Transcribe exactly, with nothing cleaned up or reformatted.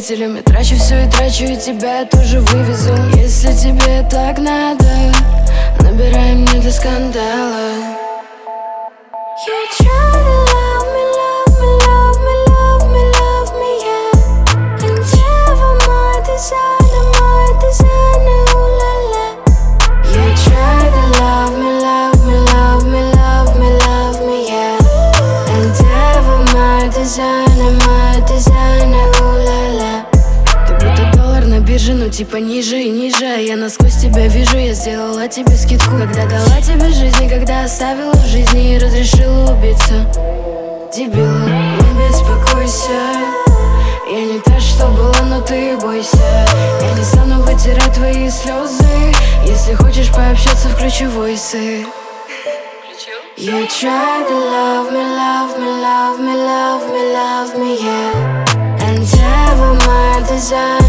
любителем. Я трачу все и трачу, и тебя я тоже вывезу. Если тебе так надо, набирай мне для скандала. You try to love me, love me, love me, love me, love me, yeah. And never my designer, my designer, ooh la la. You try to love me, love me, love me, love me, love me, yeah. And never my designer, my designer, ooh la la. Ты будто доллар на бирже, ну типа ниже и ниже. А я насквозь тебя вижу, я сделала тебе скидку. Когда дала тебе жизни, когда оставила в жизни и разрешила убиться. Дебила, не беспокойся, я не та, что была, но ты бойся. Я не стану вытирать твои слезы. Если хочешь пообщаться, включи войсы. You try to love me, love me, love me, love me, love me, yeah. And never my desire.